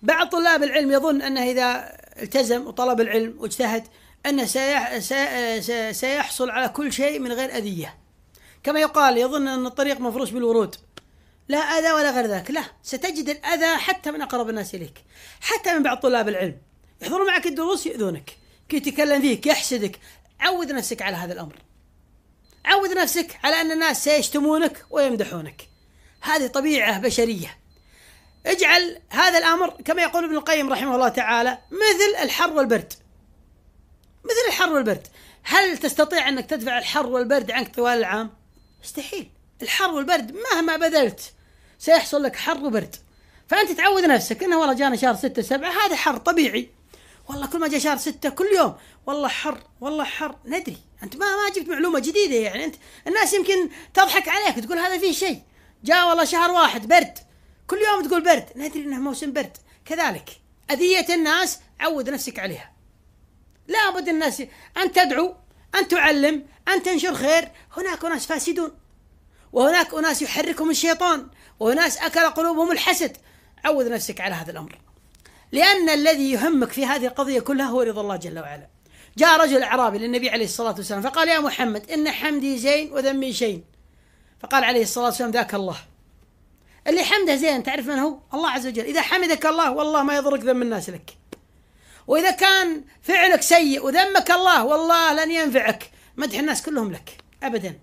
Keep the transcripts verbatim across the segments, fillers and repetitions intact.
بعض طلاب العلم يظن أنه إذا التزم وطلب العلم واجتهد أنه سيحصل على كل شيء من غير أذية، كما يقال يظن أن الطريق مفروش بالورود، لا أذى ولا غير ذلك. لا، ستجد الأذى حتى من أقرب الناس إليك، حتى من بعض طلاب العلم يحضرون معك الدروس يؤذونك، كي يتكلم فيك، يحسدك. عود نفسك على هذا الأمر، عود نفسك على أن الناس سيشتمونك ويمدحونك، هذه طبيعة بشرية. اجعل هذا الأمر كما يقول ابن القيم رحمه الله تعالى مثل الحر والبرد، مثل الحر والبرد. هل تستطيع أنك تدفع الحر والبرد عنك طوال العام؟ مستحيل. الحر والبرد مهما بذلت سيحصل لك حر وبرد. فأنت تعود نفسك أنه والله جانا شهر ستة سبعة هذا حر طبيعي، والله كل ما جاء شهر ستة كل يوم والله حر والله حر. ندري أنت ما ما جبت معلومة جديدة، يعني أنت الناس يمكن تضحك عليك تقول هذا فيه شيء. جاء والله شهر واحد برد، كل يوم تقول برد، ندري أنه موسم برد. كذلك أذية الناس عود نفسك عليها. لا بد الناس أن تدعو، أن تعلم، أن تنشر خير. هناك ناس فاسدون، وهناك أناس يحركهم الشيطان، وناس أكل قلوبهم الحسد. عود نفسك على هذا الأمر، لأن الذي يهمك في هذه القضية كلها هو رضا الله جل وعلا. جاء رجل أعرابي للنبي عليه الصلاة والسلام فقال يا محمد إن حمدي زين وذمي شين. فقال عليه الصلاة والسلام ذاك الله. اللي حمده زين تعرف من هو؟ الله عز وجل. إذا حمدك الله والله ما يضرك ذم الناس لك، وإذا كان فعلك سيء وذمك الله والله لن ينفعك مدح الناس كلهم لك أبدا.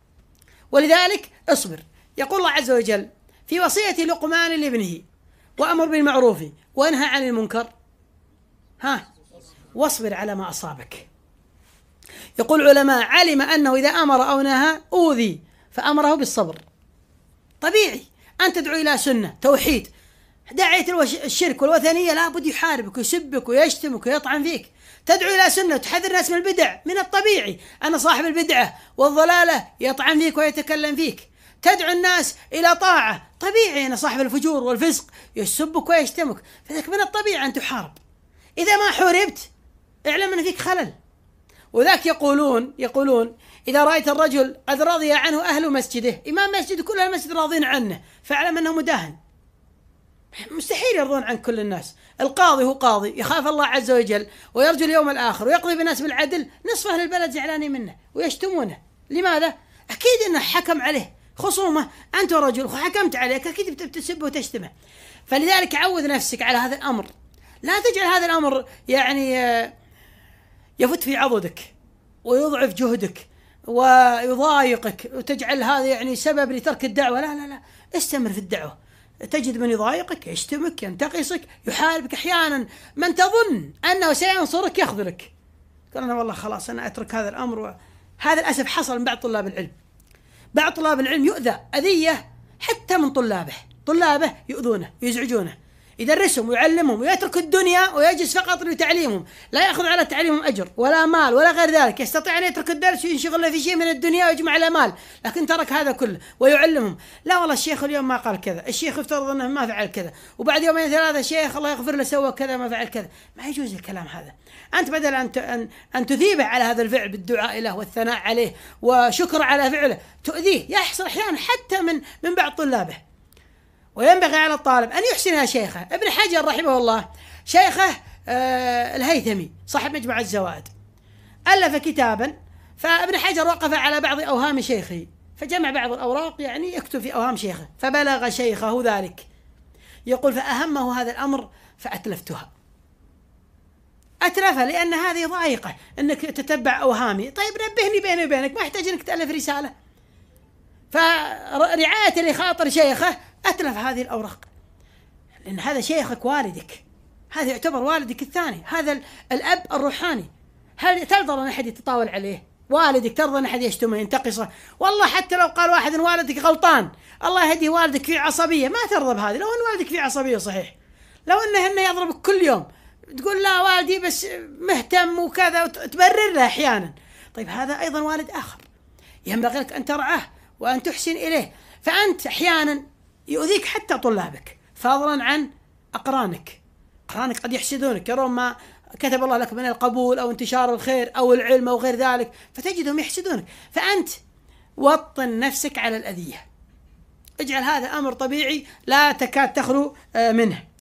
ولذلك اصبر. يقول الله عز وجل في وصية لقمان لابنه وأمر بالمعروف وانهى عن المنكر ها واصبر على ما أصابك. يقول العلماء علم أنه إذا أمر أو نهى أوذي فأمره بالصبر. طبيعي أن تدعو إلى سنة توحيد، داعية الشرك والوثنية لا بد يحاربك ويسبك ويشتمك ويطعن فيك. تدعو إلى سنة تحذر الناس من البدع، من الطبيعي أن صاحب البدعة والضلالة يطعن فيك ويتكلم فيك. تدعو الناس إلى طاعة، طبيعي أن صاحب الفجور والفسق يسبك ويشتمك، فذلك من الطبيعي أن تحارب. إذا ما حوربت اعلم أن فيك خلل. وذاك يقولون يقولون إذا رأيت الرجل قد رضي عنه أهل مسجده، إمام مسجد كل المسجد راضين عنه، فاعلم أنه مداهن. مستحيل يرضون عن كل الناس. القاضي هو قاضي يخاف الله عز وجل ويرجو اليوم الآخر ويقضي بالناس بالعدل، نصف أهل البلد زعلانين منه ويشتمونه. لماذا؟ أكيد أنه حكم عليه خصومة، أنت رجل وحكمت عليك أكيد بتسبه وتشتمه. فلذلك عود نفسك على هذا الأمر، لا تجعل هذا الأمر يعني يفت في عضدك ويضعف جهدك ويضايقك وتجعل هذا يعني سبب لترك الدعوة. لا لا لا، استمر في الدعوة. تجد من يضايقك، يشتمك، ينتقصك، يحاربك، أحيانا من تظن أنه سينصرك يخذلك. قال أنا والله خلاص أنا أترك هذا الأمر. هذا الأسف حصل من بعض طلاب العلم. بعض طلاب العلم يؤذى أذية حتى من طلابه، طلابه يؤذونه يزعجونه، يدرسهم ويعلمهم ويترك الدنيا ويجلس فقط لتعليمهم، لا يأخذ على تعليمهم أجر ولا مال ولا غير ذلك. يستطيع أن يترك الدرس وينشغل في شيء من الدنيا ويجمع له مال، لكن ترك هذا كله ويعلمهم. لا والله الشيخ اليوم ما قال كذا، الشيخ يفترض أنه ما فعل كذا، وبعد يومين ثلاثة شيخ الله يغفر له سوى كذا ما فعل كذا. ما يجوز الكلام هذا. أنت بدل أن أن أن تثيبه على هذا الفعل بالدعاء له والثناء عليه وشكر على فعله، تؤذيه. يحصل أحيانا حتى من من بعض طلابه. وينبغي على الطالب أن يحسن يا شيخه. ابن حجر رحمه الله شيخه آه الهيثمي صاحب مجمع الزوائد ألف كتابا، فابن حجر وقف على بعض أوهام شيخه فجمع بعض الأوراق يعني يكتب في أوهام شيخه، فبلغ شيخه ذلك. يقول فأهمه هذا الأمر فأتلفتها. أتلفها لأن هذه ضائقة أنك تتبع أوهامي. طيب نبهني بيني وبينك، ما يحتاج أنك تألف رسالة. فرعاية لخاطر شيخه أتلف هذه الأوراق، لأن هذا شيخك والدك، هذا يعتبر والدك الثاني، هذا الأب الروحاني. هل ترضى أن أحد يتطاول عليه؟ والدك ترضى أن أحد يشتمه ينتقصه؟ والله حتى لو قال واحد إن والدك غلطان الله يهدي والدك في عصبية، ما ترضى بهذه. لو أن والدك في عصبية صحيح، لو أنه إنه يضربك كل يوم تقول لا والدي بس مهتم وكذا وتبرر له أحيانا. طيب هذا أيضا والد آخر ينبغي لك أن ترعاه وأن تحسن إليه. فأنت أحيانا يؤذيك حتى طلابك، فضلا عن أقرانك. أقرانك قد يحسدونك، يرون ما كتب الله لك من القبول أو انتشار الخير أو العلم أو غير ذلك، فتجدهم يحسدونك. فأنت وطن نفسك على الأذية، اجعل هذا أمر طبيعي لا تكاد تخلو منه.